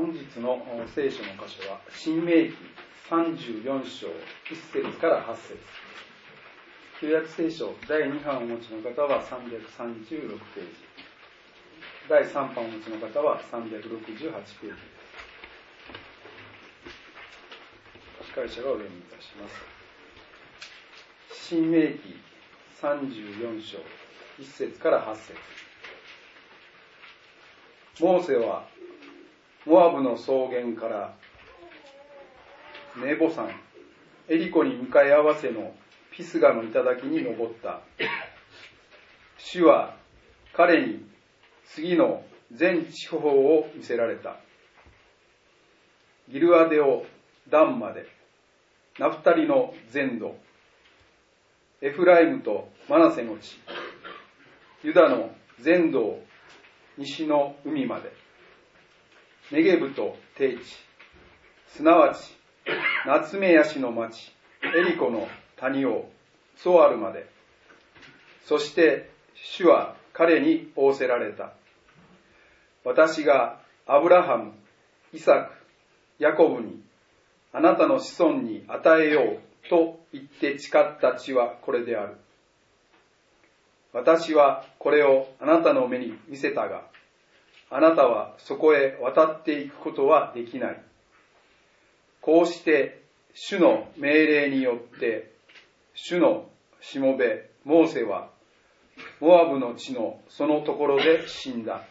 本日の聖書の箇所は申命記34章1節から8節。旧約聖書第2版をお持ちの方は336ページ、第3版をお持ちの方は368ページです。司会者がお読みいたします。申命記34章1節から8節。モーセはモアブの草原からネボ山エリコに向かい合わせのピスガの頂に登った。主は彼に次の全地方を見せられた。ギルアデオダンまで、ナフタリの全土、エフライムとマナセの地、ユダの全土、西の海まで、ネゲブと低地、すなわちナツメヤシの町エリコの谷をソアルまで。そして主は彼に仰せられた。私がアブラハム、イサク、ヤコブにあなたの子孫に与えようと言って誓った地はこれである。私はこれをあなたの目に見せたが、あなたはそこへ渡っていくことはできない。こうして主の命令によって主のしもべモーセはモアブの地のそのところで死んだ。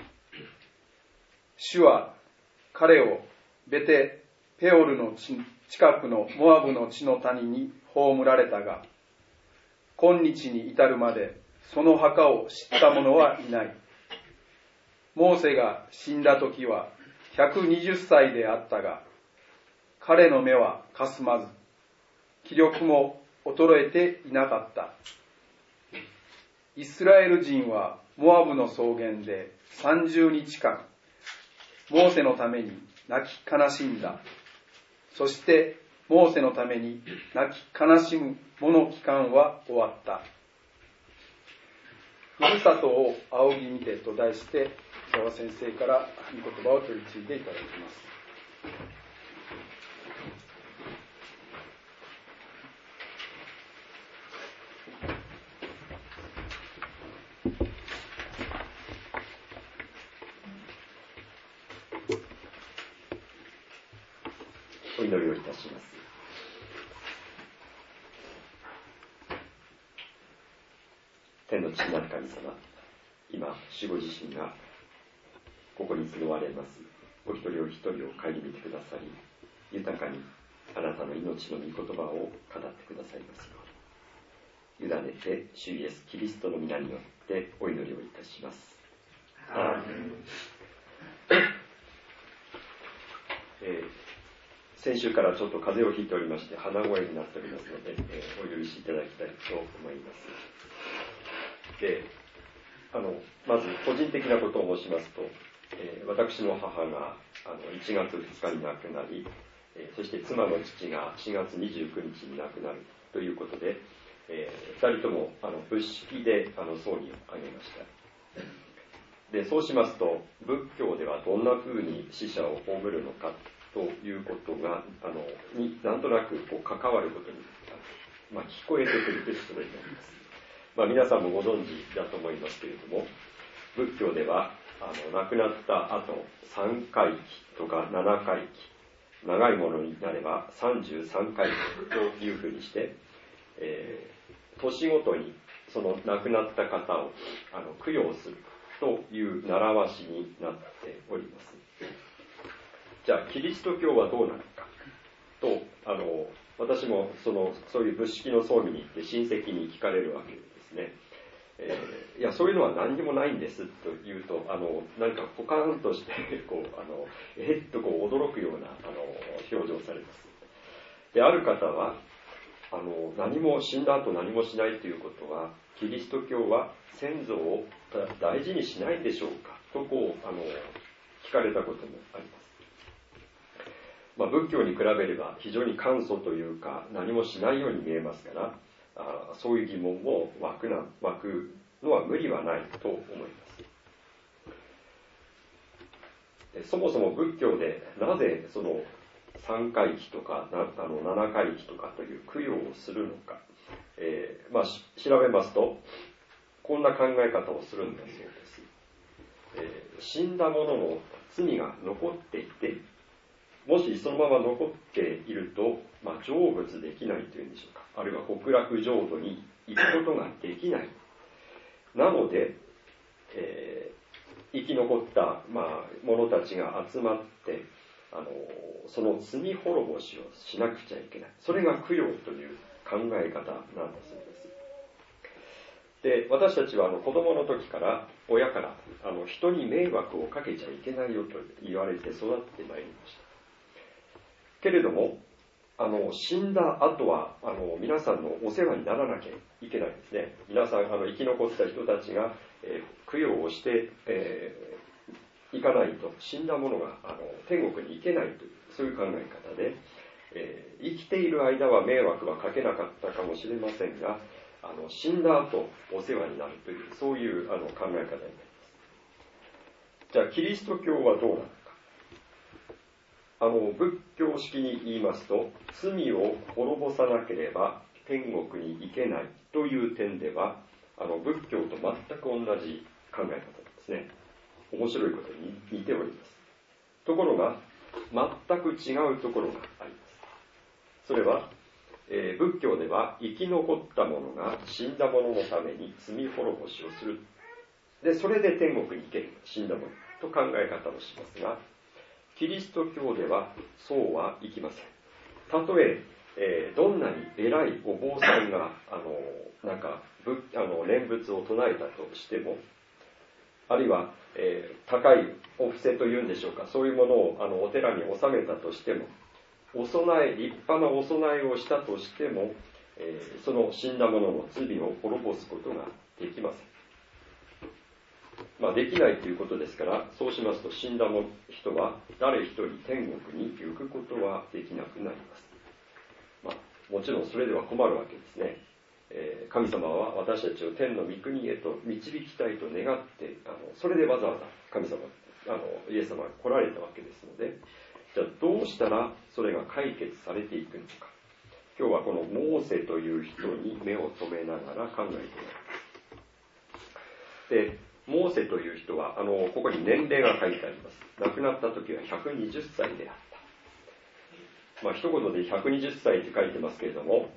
主は彼をベテペオルの近くのモアブの地の谷に葬られたが、今日に至るまでその墓を知った者はいない。モーセが死んだ時は120歳であったが、彼の目はかすまず、気力も衰えていなかった。イスラエル人はモアブの草原で30日間、モーセのために泣き悲しんだ。そしてモーセのために泣き悲しむもの期間は終わった。ふるさとを仰ぎ見てと題して、伊沢先生から御言葉を取り次いでいただきます。 お祈りをいたします。天の父なる神様、今主ご自身がここに集われますお一人お一人を顧みてくださり、豊かにあなたの命の御言葉を語ってくださいますように、委ねて主イエスキリストの皆によってお祈りをいたします。アーメン。先週からちょっと風邪をひいておりまして鼻声になっておりますので、お許しいただきたいと思います。で、まず個人的なことを申しますと、私の母が1月2日に亡くなり、そして妻の父が4月29日に亡くなるということで、2人とも仏式で葬儀を挙げました。で、そうしますと仏教ではどんなふうに死者を葬るのかということがになんとなく関わることに、聞こえてくるということになります。皆さんもご存知だと思いますけれども、仏教では亡くなった後3回忌とか7回忌、長いものになれば33回忌というふうにして、年ごとにその亡くなった方を供養するという習わしになっております。じゃあキリスト教はどうなのかと私もそういう仏式の葬儀に行って親戚に聞かれるわけですね。いやそういうのは何にもないんですと言うとなんかポカーンとしてと驚くような表情をされます。で、ある方は何も死んだ後何もしないということはキリスト教は先祖を大事にしないんでしょうかと聞かれたこともあります。仏教に比べれば非常に簡素というか何もしないように見えますから、そういう疑問を湧くのは無理はないと思います。 そもそも仏教でなぜその三回忌とか七回忌とかという供養をするのか、調べますとこんな考え方をするんだそうです。死んだ者の罪が残っていて、もしそのまま残っていると、成仏できないというんでしょうか、あるいは極楽浄土に行くことができない。なので、生き残った者たちが集まってその罪滅ぼしをしなくちゃいけない。それが供養という考え方なんだそうです。で、私たちは子供の時から親から人に迷惑をかけちゃいけないよと言われて育ってまいりました。けれども死んだ後は皆さんのお世話にならなきゃいけないんですね。皆さん生き残った人たちが、供養をして、いかないと死んだ者が天国に行けないという、そういう考え方で、生きている間は迷惑はかけなかったかもしれませんが、死んだ後お世話になるという、そういう考え方になります。じゃあキリスト教はどうなのか。仏教式に言いますと、罪を滅ぼさなければ天国に行けないという点では仏教と全く同じ考え方ですね。面白いことに似ております。ところが全く違うところがあります。それは、仏教では生き残った者が死んだ者のために罪滅ぼしをする。で、それで天国に行ける、死んだ者と考え方をしますが、キリスト教ではそうはいきません。たとえどんなに偉いお坊さんが念仏を唱えたとしても、あるいは、高いお布施というんでしょうか、そういうものをお寺に納めたとしても、立派なお供えをしたとしても、その死んだ者の罪を滅ぼすことができません。できないということですから、そうしますと死んだ人は誰一人天国に行くことはできなくなります。もちろんそれでは困るわけですね。神様は私たちを天の御国へと導きたいと願って、それでわざわざ神様、イエス様が来られたわけですので、じゃあどうしたらそれが解決されていくのか。今日はこのモーセという人に目を留めながら考えています。で、モーセという人はここに年齢が書いてあります。亡くなった時は120歳であった。一言で120歳って書いてますけれども、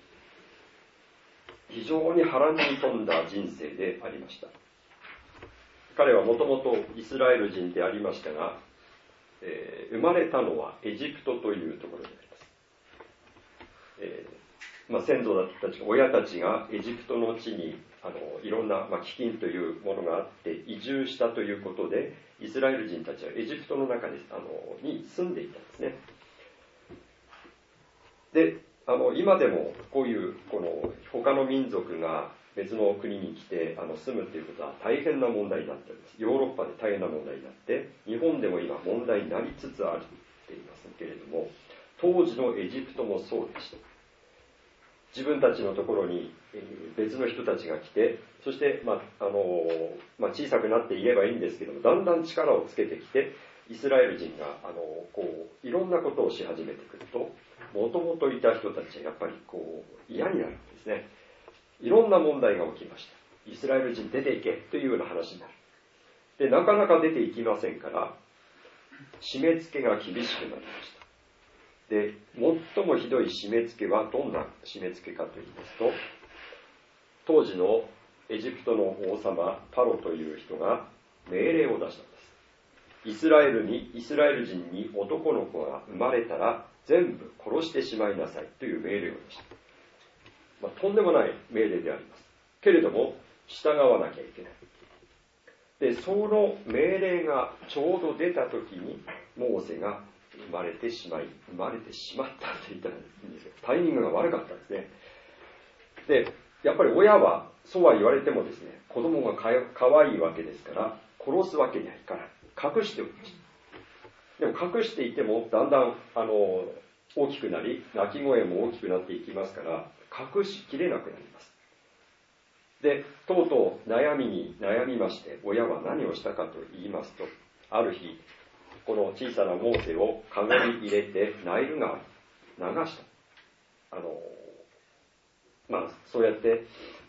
非常に波乱に富んだ人生でありました。彼はもともとイスラエル人でありましたが、生まれたのはエジプトというところであります。先祖たち、親たちがエジプトの地にいろんな、飢饉というものがあって移住したということで、イスラエル人たちはエジプトの中に住んでいたんですね。で、今でもこういう他の民族が別の国に来て住むということは大変な問題になっております。ヨーロッパで大変な問題になって、日本でも今問題になりつつあるって言いますけれども、当時のエジプトもそうでした。自分たちのところに別の人たちが来て、そして、小さくなっていればいいんですけども、だんだん力をつけてきて、イスラエル人がいろんなことをし始めてくると、もともといた人たちはやっぱり嫌になるんですね。いろんな問題が起きました。イスラエル人出ていけというような話になる。で、なかなか出ていきませんから、締め付けが厳しくなりました。で、最もひどい締め付けはどんな締め付けかと言いますと、当時のエジプトの王様パロという人が命令を出したんです。イスラエル人に男の子が生まれたら全部殺してしまいなさいという命令を出した。とんでもない命令であります。けれども従わなきゃいけない。で、その命令がちょうど出た時にモーセが生まれてしまったと言ったらいいんですけど、タイミングが悪かったんですね。で、やっぱり親はそうは言われてもですね、子供がかわいいわけですから殺すわけにはいかない。隠しておきました。でも隠していてもだんだん大きくなり、泣き声も大きくなっていきますから隠しきれなくなります。で、とうとう悩みまして、親は何をしたかと言いますと、ある日この小さなモーセをカゴに入れてナイル川に流した。そうやって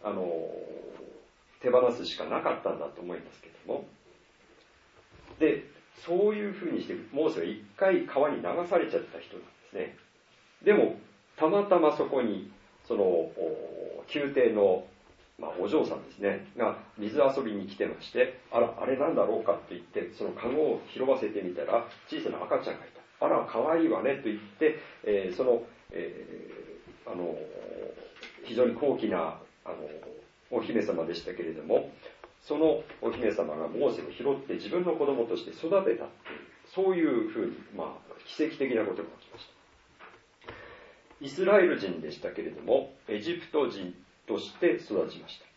手放すしかなかったんだと思いますけども、でそういうふうにしてモーセは一回川に流されちゃった人なんですね。でもたまたまそこにその宮廷の、お嬢さんですねが水遊びに来てまして、あれなんだろうかって言ってそのカゴを拾わせてみたら小さな赤ちゃんがいた。あら可愛いわねと言って、非常に高貴なお姫様でしたけれども、そのお姫様がモーセを拾って自分の子供として育てたっていう、そういうふうに、奇跡的なことが起きました。イスラエル人でしたけれどもエジプト人として育ちました。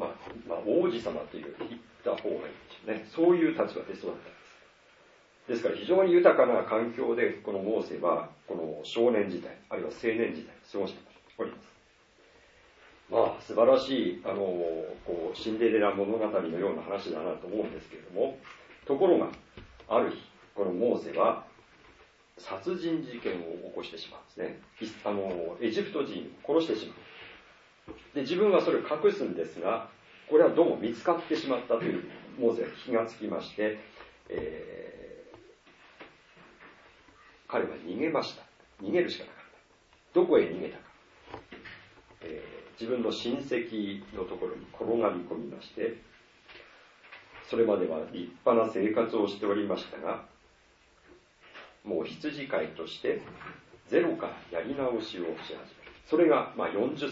王子様という言った方がいいでしょうね。そういう立場で育ったんです。ですから非常に豊かな環境でこのモーセはこの少年時代あるいは青年時代を過ごしております。素晴らしいシンデレラ物語のような話だなと思うんですけれども、ところがある日このモーセは殺人事件を起こしてしまうんですね。エジプト人を殺してしまう。で自分はそれを隠すんですが、これはどうも見つかってしまったというモーセが気がつきまして、彼は逃げました。逃げるしかなかった。どこへ逃げたか、自分の親戚のところに転がり込みまして、それまでは立派な生活をしておりましたが、もう羊飼いとしてゼロからやり直しをし始める。それが40歳の時であります。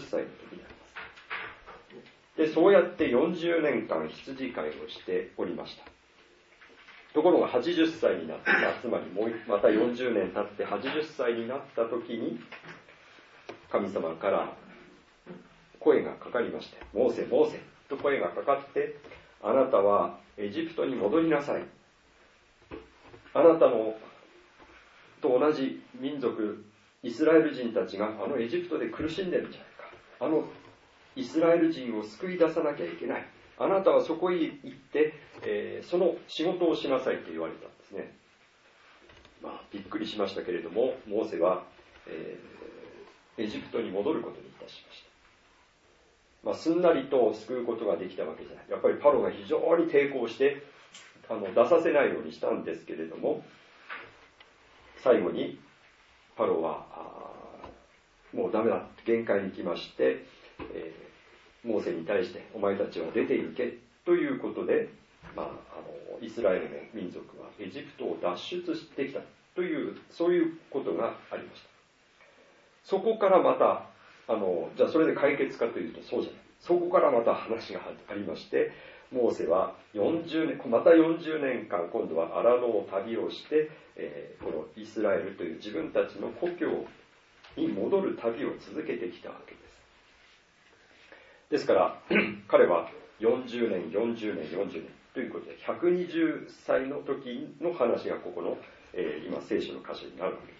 でそうやって40年間羊飼いをしておりました。ところが80歳になって、つまりまた40年経って80歳になった時に神様から声がかかりまして、モーセモーセと声がかかって、あなたはエジプトに戻りなさい。あなたのと同じ民族イスラエル人たちがエジプトで苦しんでるんじゃないか。イスラエル人を救い出さなきゃいけない。あなたはそこへ行って、その仕事をしなさいと言われたんですね。びっくりしましたけれども、モーセは、エジプトに戻ることにいたしました。すんなりと救うことができたわけじゃない。やっぱりパロが非常に抵抗して出させないようにしたんですけれども、最後にパロはもうダメだ、限界に来まして、モーセに対してお前たちは出て行けということで、イスラエルの民族はエジプトを脱出してきたという、そういうことがありました。そこからまたじゃあそれで解決かというとそうじゃない。そこからまた話がありまして、モーセはまた40年間今度はアラノを旅をして、このイスラエルという自分たちの故郷に戻る旅を続けてきたわけです。ですから彼は40年ということで120歳の時の話がここの、今聖書の箇所になるわけです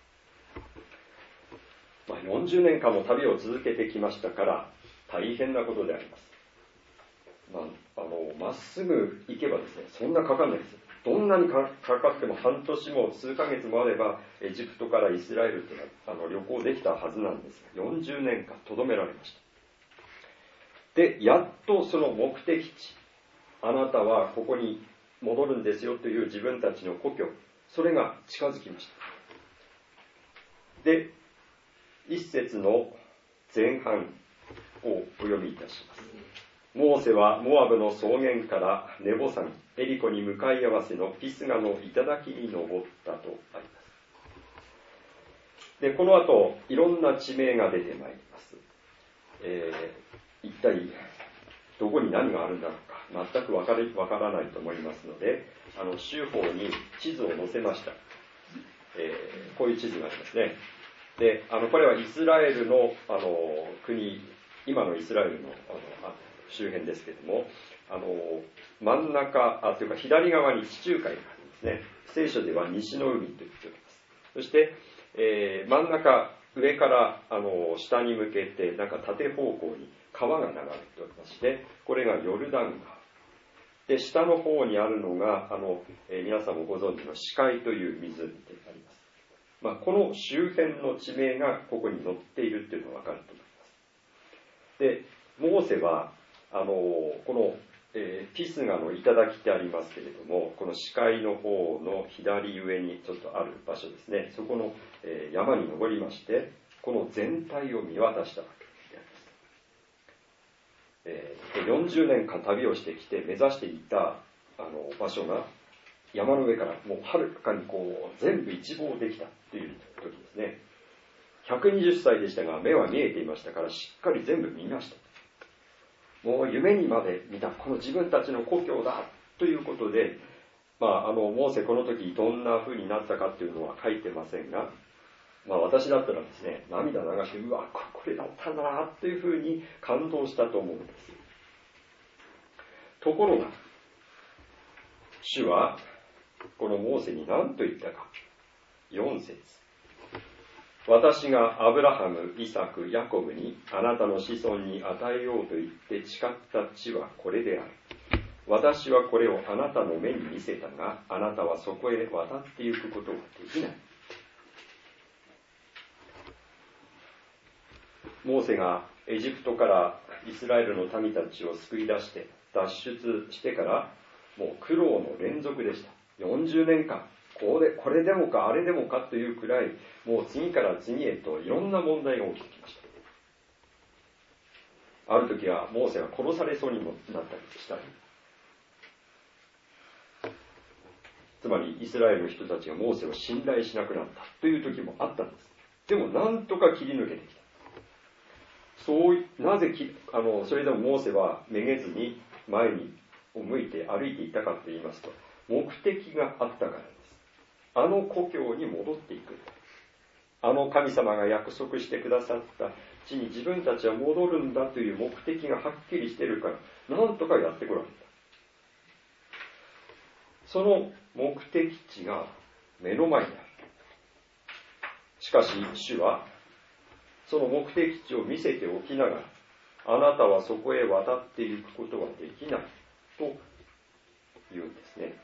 。40年間も旅を続けてきましたから大変なことであります。まっすぐ行けばですね、そんなかかんないです。どんなにかかっても半年も数ヶ月もあればエジプトからイスラエルというのは旅行できたはずなんですが、40年間とどめられました。でやっとその目的地、あなたはここに戻るんですよという自分たちの故郷、それが近づきました。で一節の前半をお読みいたします。モーセはモアブの草原からネボ山エリコに向かい合わせのピスガの頂に登ったとあります。でこの後いろんな地名が出てまいります。一体どこに何があるんだろうか全くわからないと思いますので、州法に地図を載せました。こういう地図がありますね。でこれはイスラエルの、国、今のイスラエルの、周辺ですけれども、真ん中というか左側に地中海があるんですね。聖書では西の海と言っております。そして、真ん中上から下に向けてなんか縦方向に川が流れておりまして、これがヨルダンで、下の方にあるのが、皆さんもご存知の死海という湖であります。この周辺の地名がここに載っているっていうのが分かると思います。で、モーセは、この、ピスガの頂ってありますけれども、この死海の方の左上にちょっとある場所ですね、そこの、山に登りまして、この全体を見渡したわけであります。40年間旅をしてきて目指していた場所が山の上からもうはるかにこう全部一望できたっていう時ですね。120歳でしたが目は見えていましたからしっかり全部見ました。もう夢にまで見たこの自分たちの故郷だということで、モーセこの時どんな風になったかっていうのは書いてませんが、私だったらですね、涙流して、うわ、これだったなという風に感動したと思うんです。ところが、主はこのモーセに何と言ったか。4節。私がアブラハム、イサク、ヤコブにあなたの子孫に与えようと言って誓った地はこれである。私はこれをあなたの目に見せたが、あなたはそこへ渡って行くことができない。モーセがエジプトからイスラエルの民たちを救い出して脱出してからもう苦労の連続でした。40年間これでもかあれでもかというくらいもう次から次へといろんな問題が起きてきました。ある時はモーセが殺されそうにもなったりしたり、つまりイスラエルの人たちがモーセを信頼しなくなったという時もあったんです。でもなんとか切り抜けてきた。なぜそれでもモーセはめげずに前に向いて歩いていったかと言いますと、目的があったからです。あの故郷に戻っていくんだ。あの神様が約束してくださった地に自分たちは戻るんだという目的がはっきりしているから、なんとかやってこられた。その目的地が目の前にある。しかし主はその目的地を見せておきながら、あなたはそこへ渡っていくことはできないと言うんですね。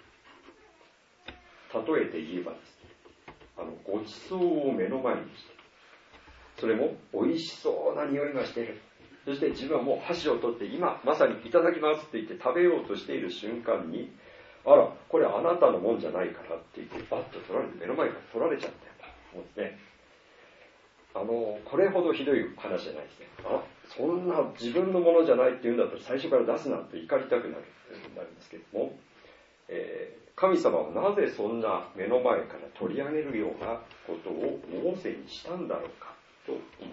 例えて言えばですね、ごちそうを目の前にして、それも美味しそうな匂いがしている。そして自分はもう箸を取って今まさにいただきますって言って食べようとしている瞬間に、あら、これあなたのもんじゃないからって言ってバッと取られて目の前から取られちゃったよと思うんですね。これほどひどい話じゃないですね。そんな自分のものじゃないって言うんだったら最初から出すなと怒りたくなるんですけれども、神様はなぜそんな目の前から取り上げるようなことをモーセにしたんだろうかと思うんです。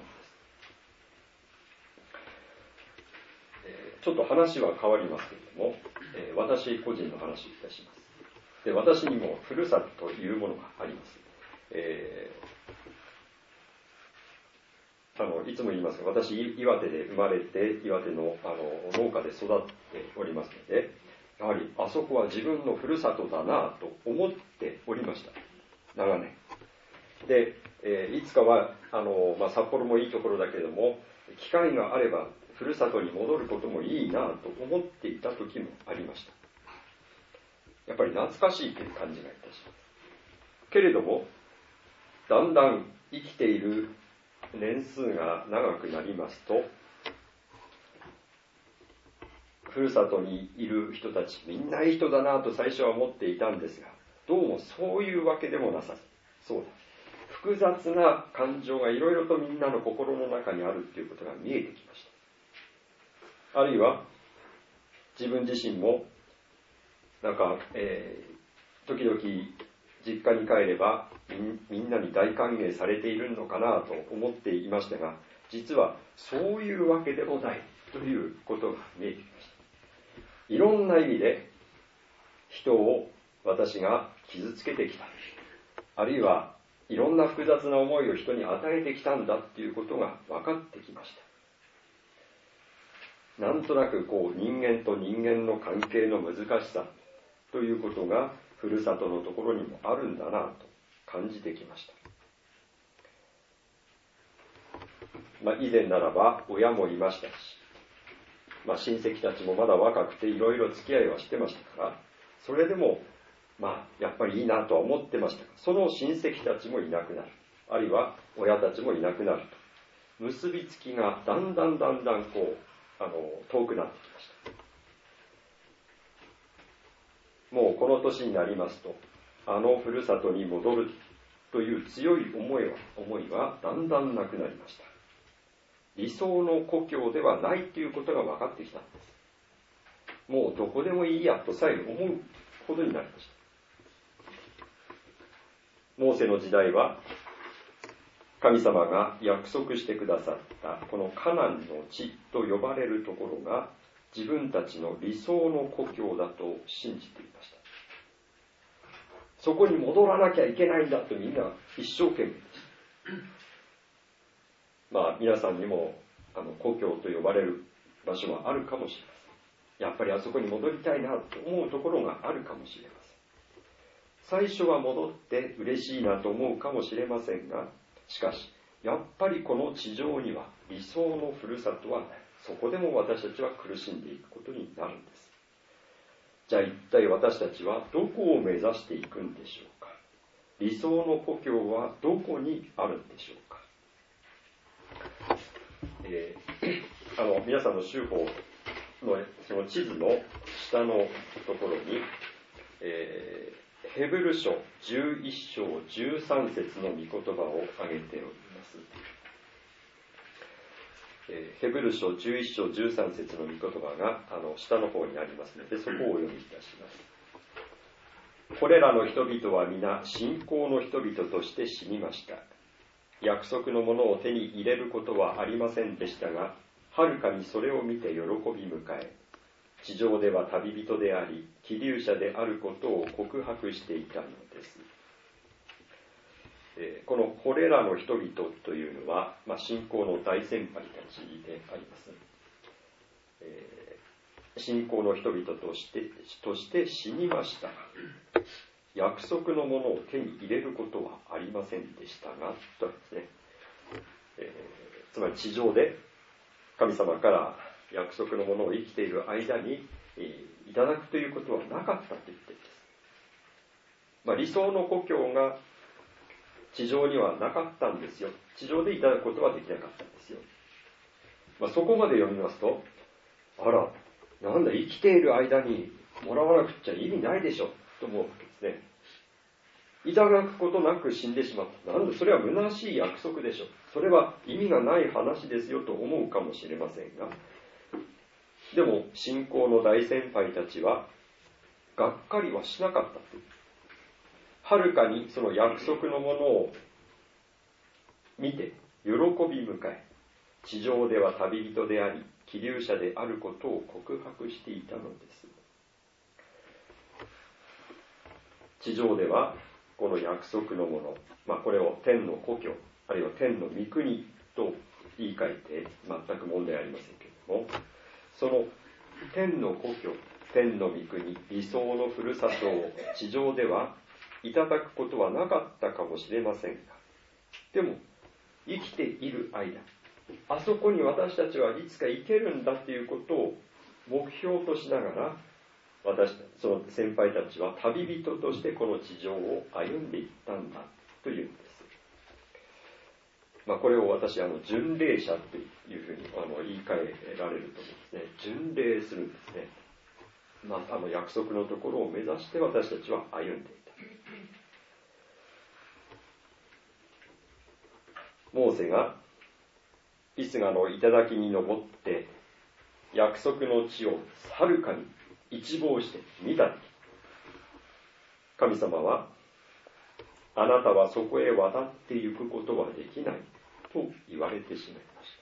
ちょっと話は変わりますけれども、私個人の話をいたします。で、私にもふるさとというものがあります。いつも言いますが、私、岩手で生まれて、岩手の、農家で育っておりますので、やはりあそこは自分のふるさとだなと思っておりました。長年。で、いつかは、札幌もいいところだけれども、機会があれば、ふるさとに戻ることもいいなと思っていた時もありました。やっぱり懐かしいという感じがいたします。けれども、だんだん生きている年数が長くなりますと、ふるさとにいる人たちみんないい人だなと最初は思っていたんですが、どうもそういうわけでもなさそうだ。複雑な感情がいろいろとみんなの心の中にあるということが見えてきました。あるいは自分自身も時々実家に帰ればみんなに大歓迎されているのかなと思っていましたが、実はそういうわけでもないということが見えてきました。いろんな意味で人を私が傷つけてきた、あるいはいろんな複雑な思いを人に与えてきたんだっていうことが分かってきました。なんとなく人間と人間の関係の難しさということがふるさとのところにもあるんだなと感じてきました。以前ならば親もいましたし、 親戚たちもまだ若くていろいろ付き合いはしてましたから、それでもやっぱりいいなとは思ってましたが、その親戚たちもいなくなる、あるいは親たちもいなくなると、結びつきがだんだんこう遠くなってきました。もうこの年になりますと、あのふるさとに戻るという強い思いはだんだんなくなりました。理想の故郷ではないということが分かってきたんです。もうどこでもいいやとさえ思うほどになりました。モーセの時代は神様が約束してくださったこのカナンの地と呼ばれるところが自分たちの理想の故郷だと信じていました。そこに戻らなきゃいけないんだとみんな一生懸命でした。皆さんにも故郷と呼ばれる場所はあるかもしれません。やっぱりあそこに戻りたいなと思うところがあるかもしれません。最初は戻って嬉しいなと思うかもしれませんが、しかしやっぱりこの地上には理想のふるさとはない。そこでも私たちは苦しんでいくことになるんです。じゃあ一体私たちはどこを目指していくんでしょうか。理想の故郷はどこにあるんでしょうか。皆さんの州法のその地図の下のところに、ヘブル書11章13節の御言葉を挙げております。ヘブル書11章13節の御言葉が下の方にありますので、そこをお読みいたします。これらの人々は皆信仰の人々として死にました。約束のものを手に入れることはありませんでしたが、はるかにそれを見て喜び迎え、地上では旅人であり、寄留者であることを告白していたのです。このこれらの人々というのは、信仰の大先輩たちであります。信仰の人々として死にましたが、約束のものを手に入れることはありませんでしたが、とですね、つまり地上で神様から約束のものを生きている間にいただくということはなかったと言っています。理想の故郷が地上にはなかったんですよ。地上でいただくことはできなかったんですよ。そこまで読みますと、あら、なんだ、生きている間にもらわなくちゃ意味ないでしょと思うわけですね。いただくことなく死んでしまった。なんだ、それは虚しい約束でしょ。それは意味がない話ですよと思うかもしれませんが、でも信仰の大先輩たちはがっかりはしなかったという。はるかにその約束のものを見て喜び迎え、地上では旅人であり寄留者であることを告白していたのです。地上ではこの約束のもの、これを天の故郷あるいは天の御国と言い換えて全く問題ありませんけれども、その天の故郷、天の御国、理想のふるさとを地上ではいただくことはなかったかもしれませんが、でも生きている間、あそこに私たちはいつか行けるんだということを目標としながら、その先輩たちは旅人としてこの地上を歩んでいったんだというんです。これを私巡礼者というふうに言い換えられると思うんですね。巡礼するんですね。約束のところを目指して私たちは歩んでいた。モーセがピスガの頂に登って約束の地をはるかに一望して見たとき、神様はあなたはそこへ渡って行くことはできないと言われてしまいました。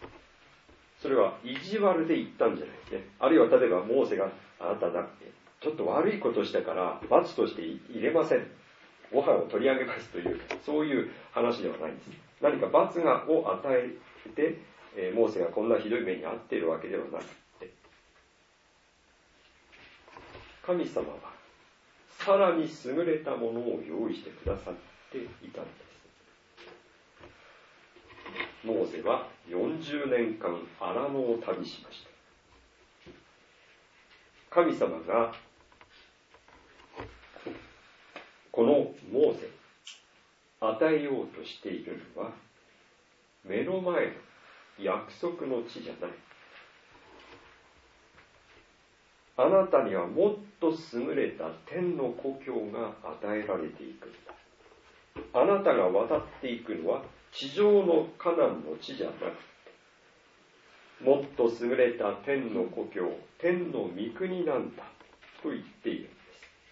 それは意地悪で言ったんじゃないですね。あるいは例えばモーセがあなただちょっと悪いことしたから罰として入れません、ご飯を取り上げますという、そういう話ではないんです。何か罰を与えて、モーセがこんなひどい目に遭っているわけではなくて、神様はさらに優れたものを用意してくださっていたんです。 モーセは40年間荒野を旅しました。神様がこのモーセ与えようとしているのは目の前の約束の地じゃない。あなたにはもっと優れた天の故郷が与えられていくんだ。あなたが渡っていくのは地上のカナンの地じゃなくて、もっと優れた天の故郷、天の御国なんだと言っているんです。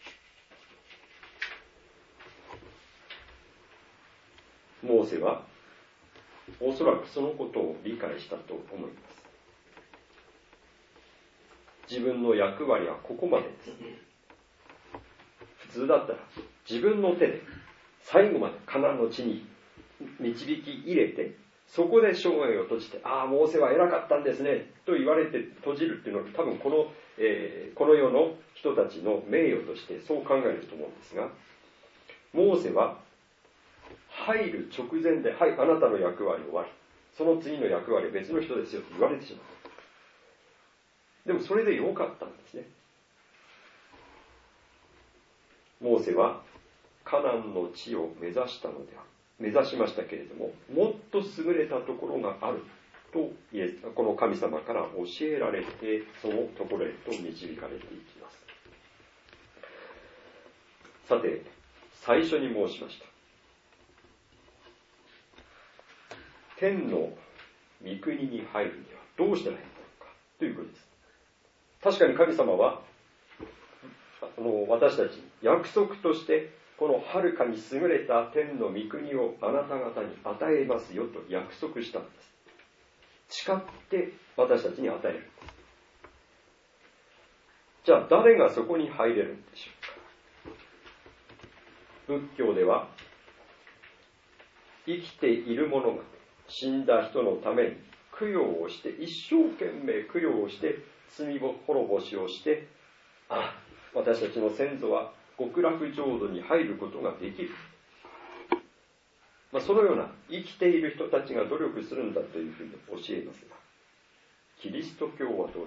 モーセはおそらくそのことを理解したと思います。自分の役割はここまでです。普通だったら自分の手で最後までカナンの地に導き入れて、そこで生涯を閉じて、ああ、モーセは偉かったんですねと言われて閉じるっていうのは、多分この世の人たちの名誉としてそう考えると思うんですが、モーセは入る直前で、はい、あなたの役割終わり、その次の役割は別の人ですよと言われてしまう。でもそれでよかったんですね。モーセはカナンの地を目指しましたけれども、もっと優れたところがあるとこの神様から教えられて、そのところへと導かれていきます。さて、最初に申しました。天の御国に入るにはどうしたらいいのかということです。確かに神様は私たちに約束としてこの遥かに優れた天の御国をあなた方に与えますよと約束したんです。誓って私たちに与えるんです。じゃあ誰がそこに入れるんでしょうか。仏教では生きている者が死んだ人のために供養をして、一生懸命供養をして罪滅ぼしをして、私たちの先祖は極楽浄土に入ることができる。そのような生きている人たちが努力するんだというふうに教えますが、キリスト教はどうでしょうか。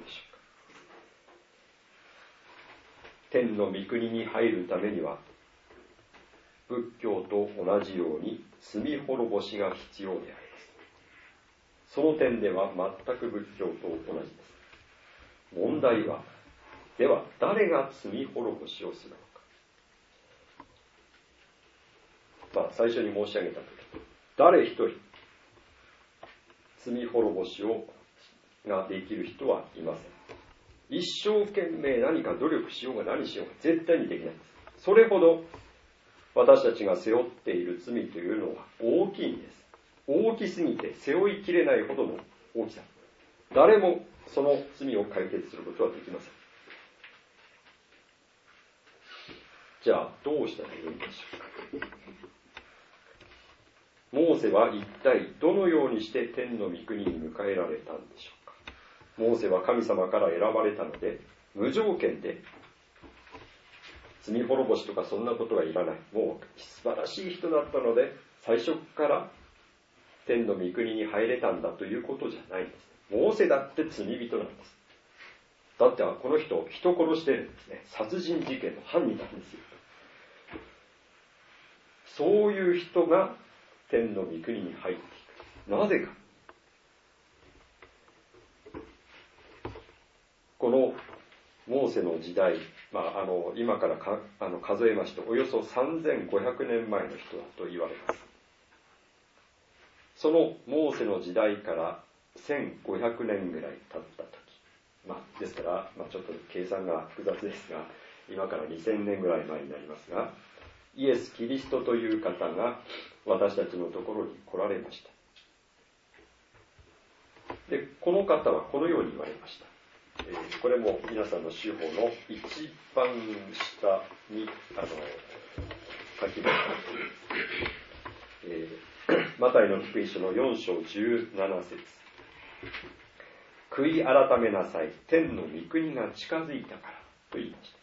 天の御国に入るためには仏教と同じように罪滅ぼしが必要であります。その点では全く仏教と同じです。問題は、では誰が罪滅ぼしをするのか。最初に申し上げたとき、誰一人罪滅ぼしができる人はいません。一生懸命何か努力しようが何しようが絶対にできないんです。それほど私たちが背負っている罪というのは大きいんです。大きすぎて背負いきれないほどの大きさ。誰もその罪を解決することはできません。じゃあどうしたらいいんでしょうか。モーセは一体どのようにして天の御国に迎えられたんでしょうか。モーセは神様から選ばれたので、無条件で罪滅ぼしとかそんなことはいらない。もう素晴らしい人だったので、最初から天の御国に入れたんだということじゃないんです。モーセだって罪人なんです。だってこの人殺してるんですね。殺人事件の犯人なんですよ。そういう人が天の御国に入っていく。なぜか。このモーセの時代、今から数えましておよそ3500年前の人だと言われます。そのモーセの時代から1500年ぐらい経った時、ですから、ちょっと計算が複雑ですが、今から2000年ぐらい前になりますが、イエス・キリストという方が私たちのところに来られました。で、この方はこのように言われました。これも皆さんの手法の一番下に書きました。マタイの福音書の4章17節。悔い改めなさい、天の御国が近づいたからと言いました。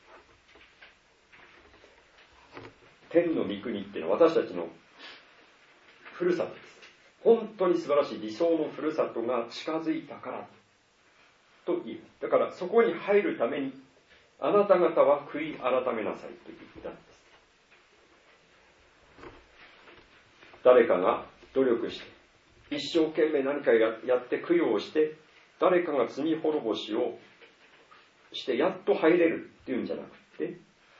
天の御国っていうのは私たちのふるさとです。 本当に素晴らしい理想のふるさとが近づいたからと言う。だからそこに入るためにあなた方は悔い改めなさいと言ったんです。誰かが努力して一生懸命何かやって供養をして誰かが罪滅ぼしをしてやっと入れるっていうんじゃなくて、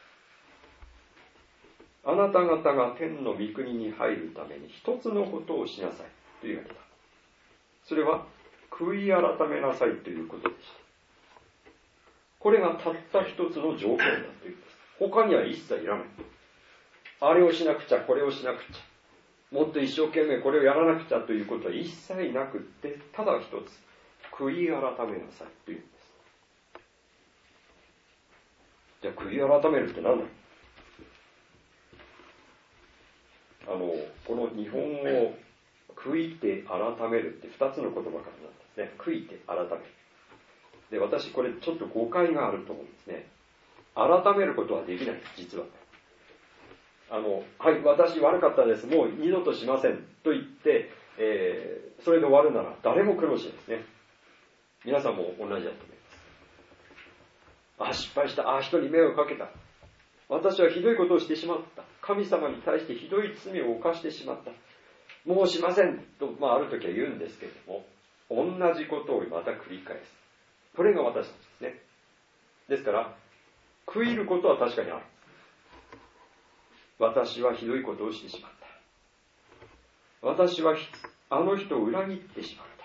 あなた方が天の御国に入るために一つのことをしなさいと言われた。それは悔い改めなさいということでした。これがたった一つの条件だというんです。他には一切いらない。あれをしなくちゃ、これをしなくちゃ、もっと一生懸命これをやらなくちゃということは一切なくって、ただ一つ、悔い改めなさいというんです。じゃあ悔い改めるって何だろう。この日本語、悔いて改めるって二つの言葉からなんですね。悔いて改める。で、私これちょっと誤解があると思うんですね。改めることはできない、実は。はい、私悪かったです。もう二度としません。と言って、それで終わるなら誰も苦労しないですね。皆さんも同じだと思います。失敗した。人に迷惑かけた。私はひどいことをしてしまった。神様に対してひどい罪を犯してしまった。もうしませんと、ある時は言うんですけれども、同じことをまた繰り返す。これが私たちですね。ですから、悔いることは確かにある。私はひどいことをしてしまった。私はあの人を裏切ってしまった。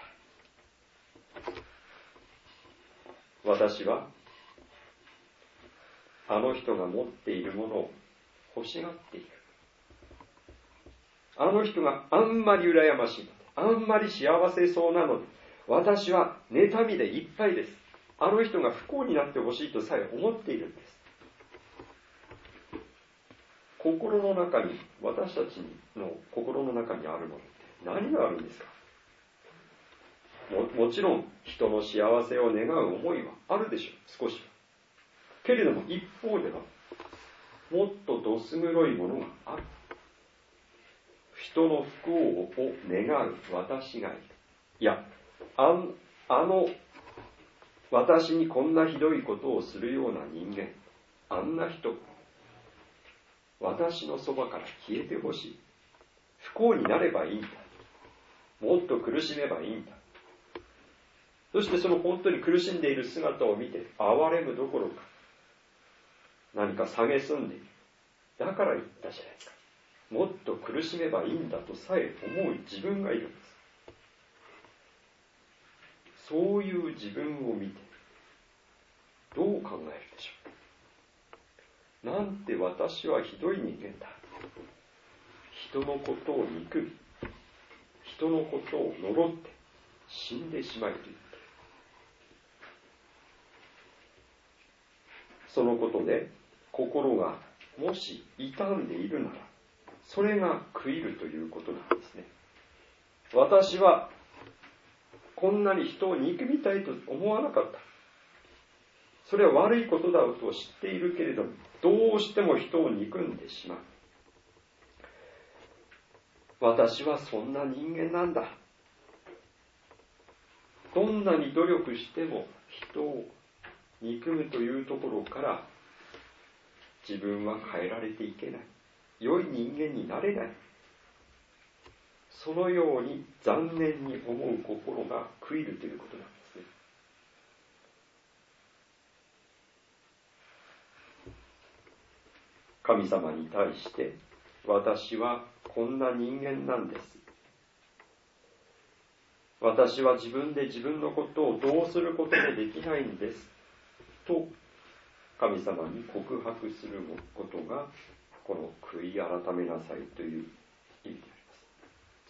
私はあの人が持っているものを欲しがっている。あの人があんまり羨ましい。あんまり幸せそうなので、私は妬みでいっぱいです。あの人が不幸になってほしいとさえ思っているんです。心の中に、私たちの心の中にあるものって何があるんですか。もちろん人の幸せを願う思いはあるでしょう、少しは。けれども一方ではもっとどす黒いものがある。人の不幸を願う私がいる。いや、私にこんなひどいことをするような人間、あんな人、私のそばから消えてほしい。不幸になればいいんだ。もっと苦しめばいいんだ。そしてその本当に苦しんでいる姿を見て哀れむどころか、何か蔑んでいる。だから言ったじゃないですか。もっと苦しめばいいんだとさえ思う自分がいるんです。そういう自分を見てどう考えるでしょう。なんて私はひどい人間だ。人のことを憎み、人のことを呪って死んでしまいと言って、そのことで心がもし傷んでいるなら、それが悔いるということなんですね。私はこんなに人を憎みたいと思わなかった。それは悪いことだと知っているけれども、どうしても人を憎んでしまう。私はそんな人間なんだ。どんなに努力しても人を憎むというところから自分は変えられていけない。良い人間になれない。そのように残念に思う心が悔いるということなんですね。神様に対して、私はこんな人間なんです。私は自分で自分のことをどうすることもできないんです。と、神様に告白することが、この悔い改めなさいという意味であります。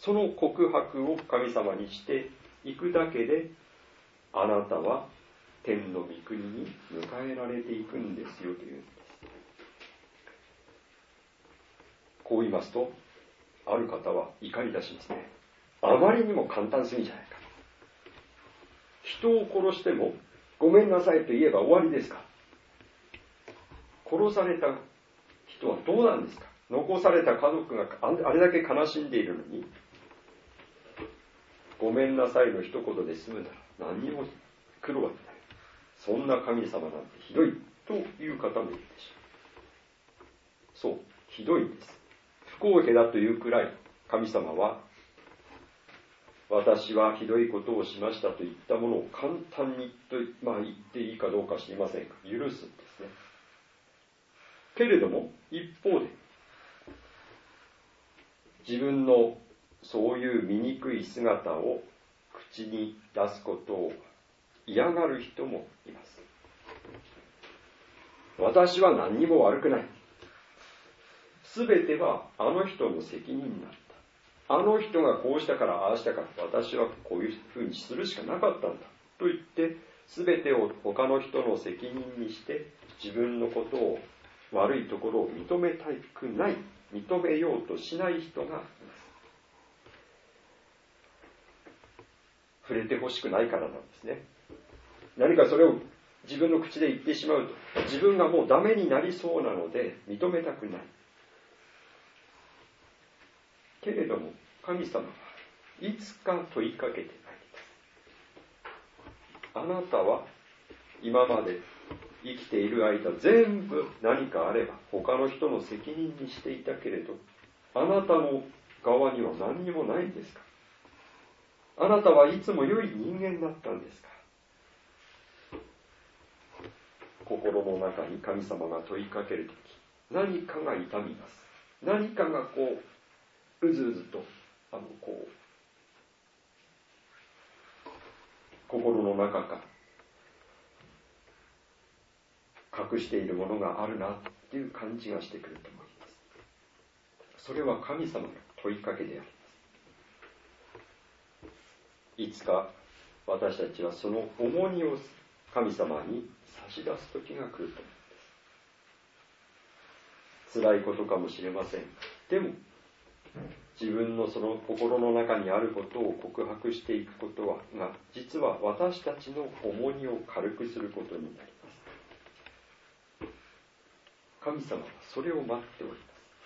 その告白を神様にしていくだけで、あなたは天の御国に迎えられていくんですよというんです。こう言いますと、ある方は怒り出しますね。あまりにも簡単すぎじゃないか。人を殺してもごめんなさいと言えば終わりですか。殺された人はどうなんですか。残された家族があれだけ悲しんでいるのに、 ごめんなさいの一言で済むなら何にも苦労はない。そんな神様なんてひどいという方もいるでしょう。そう、ひどいんです。不公平だというくらい神様は、私はひどいことをしましたといったものを簡単に言っていいかどうか知りませんが、許すんですね。けれども一方で、自分のそういう醜い姿を口に出すことを嫌がる人もいます。私は何にも悪くない。すべてはあの人の責任になった。あの人がこうしたからああしたから、私はこういうふうにするしかなかったんだと言って、すべてを他の人の責任にして自分のことを、悪いところを認めたくない、認めようとしない人がいます。触れてほしくないからなんですね。何かそれを自分の口で言ってしまうと、自分がもうダメになりそうなので認めたくない。けれども神様はいつか問いかけてまいります。あなたは今まで生きている間全部何かあれば他の人の責任にしていたけれど、あなたの側には何にもないんですか。あなたはいつも良い人間だったんですか。心の中に神様が問いかけるとき、何かが痛みます。何かがうずうずと心の中から隠しているものがあるなっていう感じがしてくると思います。それは神様の問いかけであります。いつか私たちはその重荷を神様に差し出す時が来ると思います。辛いことかもしれません。でも自分のその心の中にあることを告白していくことが実は私たちの重荷を軽くすることになります。神様はそれを待っております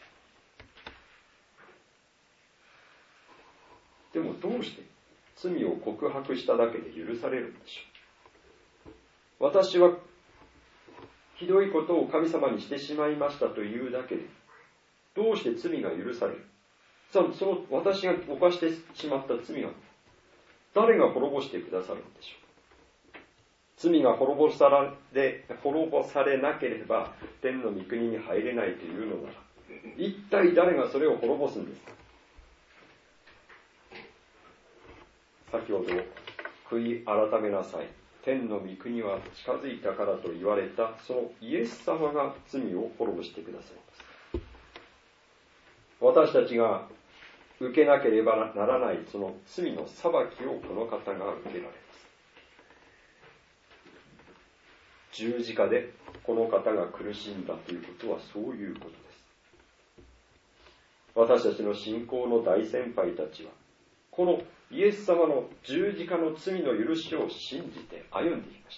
。でもどうして罪を告白しただけで許されるんでしょう。私はひどいことを神様にしてしまいましたというだけでどうして罪が許される。その私が犯してしまった罪は誰が滅ぼしてくださるんでしょう。罪が滅ぼされなければ天の御国に入れないというのなら、一体誰がそれを滅ぼすんですか。先ほど悔い改めなさい、天の御国は近づいたからと言われたそのイエス様が罪を滅ぼしてくださいます。私たちが受けなければならないその罪の裁きをこの方が受けられます。十字架でこの方が苦しんだということはそういうことです。私たちの信仰の大先輩たちはこのイエス様の十字架の罪の許しを信じて歩んでいました。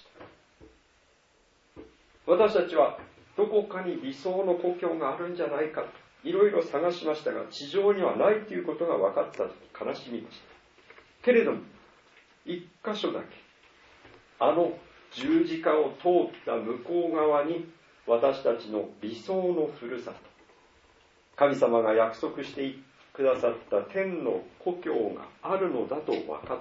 私たちはどこかに理想の故郷があるんじゃないかといろいろ探しましたが、地上にはないということが分かったとき悲しみました。けれども一箇所だけ、あの十字架を通った向こう側に私たちの理想のふるさと、神様が約束してくださった天の故郷があるのだと分かって、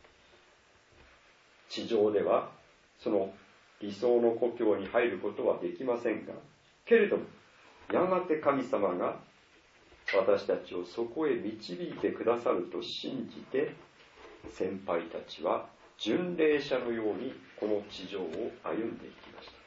地上ではその理想の故郷に入ることはできませんが、けれどもやがて神様が私たちをそこへ導いてくださると信じて、先輩たちは巡礼者のようにこの地上を歩んでいきました。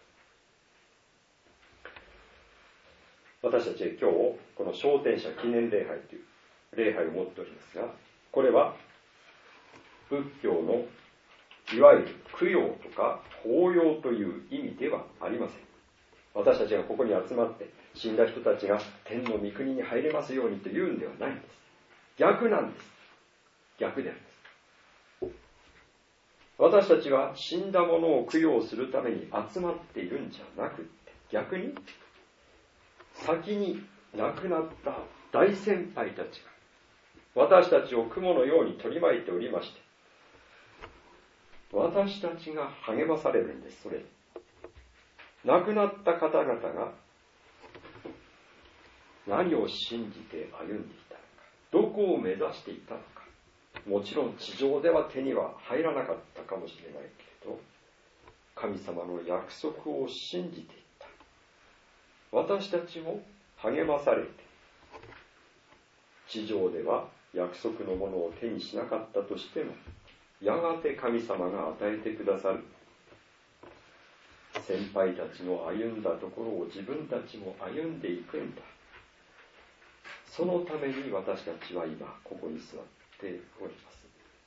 私たちは今日この昇天者記念礼拝という礼拝を持っておりますが、これは仏教のいわゆる供養とか法要という意味ではありません。私たちがここに集まって死んだ人たちが天の御国に入れますようにというんではないんです。逆なんです。逆であります。私たちは死んだ者を供養するために集まっているんじゃなくって、逆に先に亡くなった大先輩たちが私たちを雲のように取り巻いておりまして、私たちが励まされるんです。それ亡くなった方々が何を信じて歩んでいたのか、どこを目指していたのか。もちろん地上では手には入らなかったかもしれないけれど、神様の約束を信じていった。私たちも励まされて、地上では約束のものを手にしなかったとしても、やがて神様が与えてくださる。先輩たちの歩んだところを自分たちも歩んでいくんだ。そのために私たちは今ここに座っております。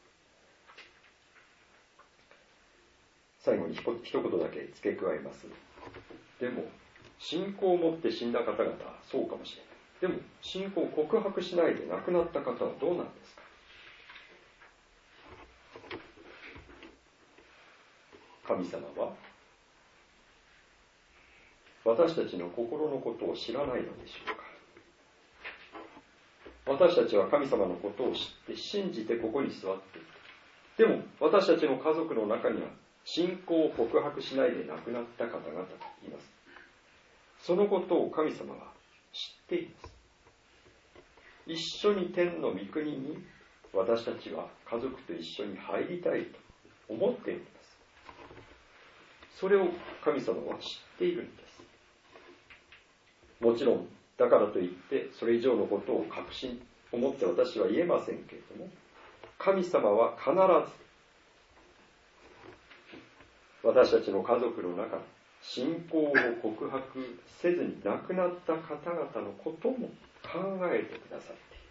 最後に一言だけ付け加えます。でも信仰を持って死んだ方々はそうかもしれない。でも信仰を告白しないで亡くなった方はどうなんですか。神様は私たちの心のことを知らないのでしょうか。私たちは神様のことを知って信じてここに座っている。でも私たちの家族の中には信仰を告白しないで亡くなった方々がいます。そのことを神様は知っています。一緒に天の御国に私たちは家族と一緒に入りたいと思っています。それを神様は知っているんです。もちろんだからといってそれ以上のことを確信を持って私は言えませんけれども、神様は必ず私たちの家族の中に信仰を告白せずに亡くなった方々のことも考えてくださ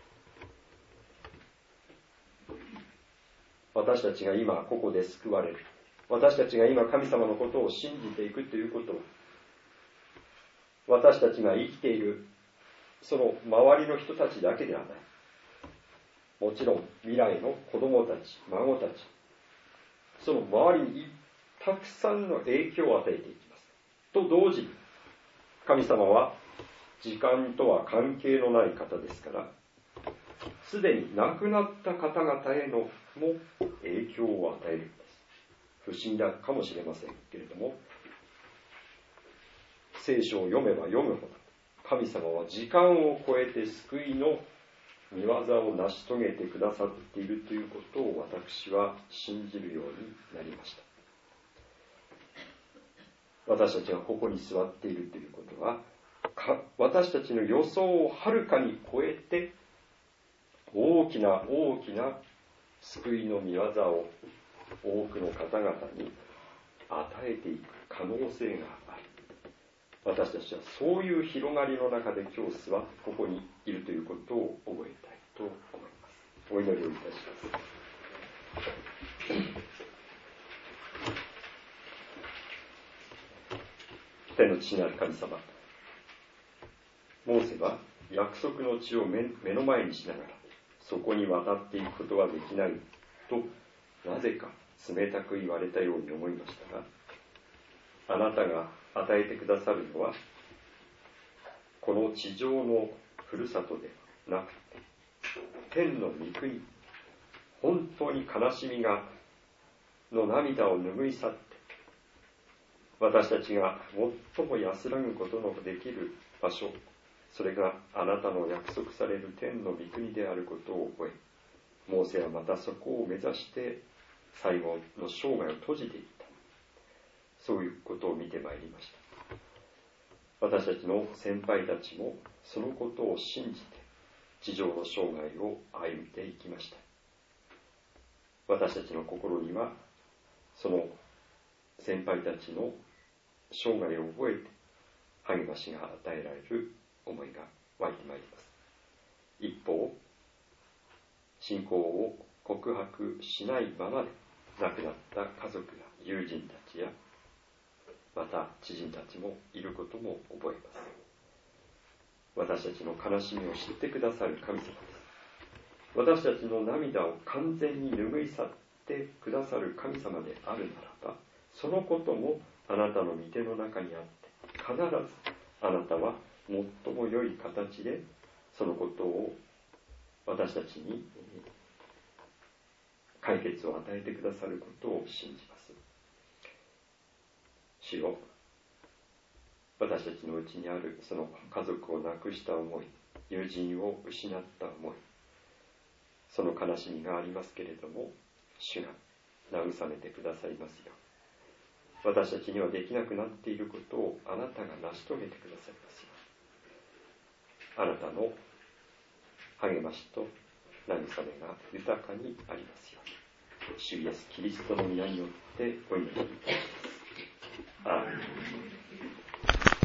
っている。私たちが今ここで救われる、私たちが今神様のことを信じていくということは、私たちが生きているその周りの人たちだけではない。もちろん未来の子供たち、孫たち、その周りにたくさんの影響を与えていきます。と同時に、神様は時間とは関係のない方ですから、すでに亡くなった方々へのも影響を与えるんです。不思議だかもしれませんけれども、聖書を読めば読むほど、神様は時間を超えて救いの御業を成し遂げてくださっているということを私は信じるようになりました。私たちがここに座っているということは、私たちの予想をはるかに超えて大きな救いの御業を多くの方々に与えていく可能性がある。私たちはそういう広がりの中で今日ここにいるということを覚えたいと思います。お祈りをいたします。天の父なる神様、モーセは約束の地を目の前にしながらそこに渡っていくことはできないとなぜか冷たく言われたように思いましたが、あなたが与えてくださるのはこの地上のふるさとではなくて天の御国、本当に悲しみの涙を拭い去って私たちが最も安らぐことのできる場所、それがあなたの約束される天の御国であることを覚え、モーセはまたそこを目指して最後の生涯を閉じていった。そういうことを見てまいりました。私たちの先輩たちもそのことを信じて地上の生涯を歩んでいきました。私たちの心にはその先輩たちの生涯を覚えて励ましが与えられる思いが湧いてまいります。一方、信仰を告白しないままで亡くなった家族や友人たちやまた知人たちもいることも覚えます。私たちの悲しみを知ってくださる神様です。私たちの涙を完全に拭い去ってくださる神様であるならば、そのこともあなたの御手の中にあって必ずあなたは最も良い形でそのことを私たちに解決を与えてくださることを信じます。主よ、私たちのうちにあるその家族を亡くした思い、友人を失った思い、その悲しみがありますけれども、主が慰めてくださいますよ。私たちにはできなくなっていることをあなたが成し遂げてくださいますよ。あなたの励ましと慰めが豊かにありますように。主イエスキリストの皆によってお祈りいたします。アーメン。